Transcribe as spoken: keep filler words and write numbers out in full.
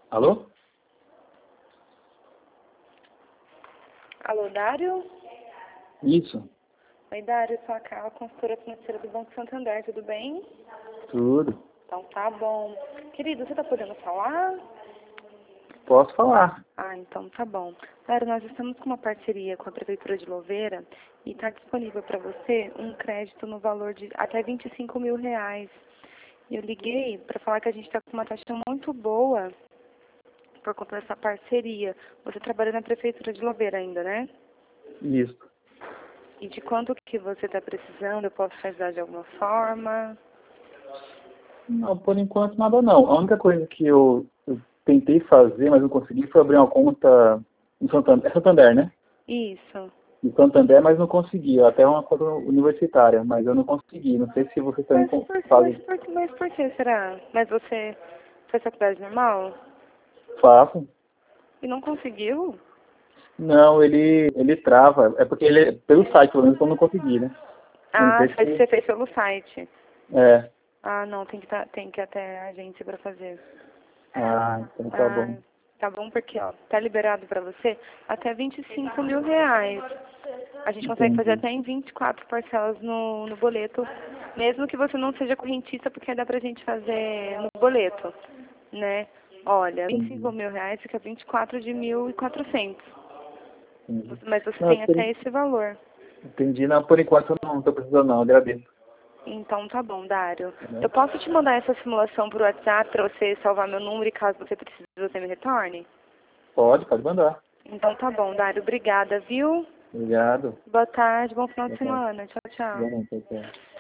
Alô? Alô, Dário? Isso, Oi, Dário, eu sou a Carla, consultora financeira do Banco Santander, tudo bem? tudo. Então tá bom. Querido, você tá podendo falar? Posso falar. Ah, então tá bom. Dário, nós estamos com uma parceria com a Prefeitura de Louveira e está disponível para você um crédito no valor de até vinte e cinco mil reais. Eu liguei para falar que a gente está com uma taxa muito boa por conta dessa parceria. Você trabalha na Prefeitura de Louveira ainda, né? Isso. E de quanto que você está precisando? Eu posso te ajudar de alguma forma? Não, por enquanto nada não. A única coisa que eu, eu tentei fazer, mas não consegui, foi abrir uma conta no Santander. É Santander, né? Isso. No Santander, mas não consegui. Até uma conta universitária, mas eu não consegui. Não sei se você também Mas con- por, mas, faz. por, mas por que será? Mas você fez faculdade normal? Faço. E não conseguiu? Não, ele, ele trava. É porque ele, pelo site, pelo menos, eu não consegui, né? Eu não Ah, sei fez- se. você fez pelo site. É. Ah, não, tem que, tá, tem que ir até a agência para fazer. Ah, então tá Ah, bom. tá bom, porque, ó, tá liberado para você até vinte e cinco mil reais. A gente consegue fazer Entendi. até em vinte e quatro parcelas no, no boleto, mesmo que você não seja correntista, porque dá pra gente fazer no boleto, né? Olha, vinte e cinco Entendi. mil reais fica vinte e quatro de mil e quatrocentos. Entendi. Mas você Não, tem por, até esse valor. entendi. Não, por enquanto eu não estou precisando não. Agradeço. Então tá bom, Dário. Né? Eu posso te mandar essa simulação por WhatsApp para você salvar meu número e caso você precise você me retorne? Pode, pode mandar. Então tá bom, Dário. Obrigada, viu? Obrigado. Boa tarde, bom final de Boa tarde. semana. Tchau, tchau. Boa noite. Tchau, tchau.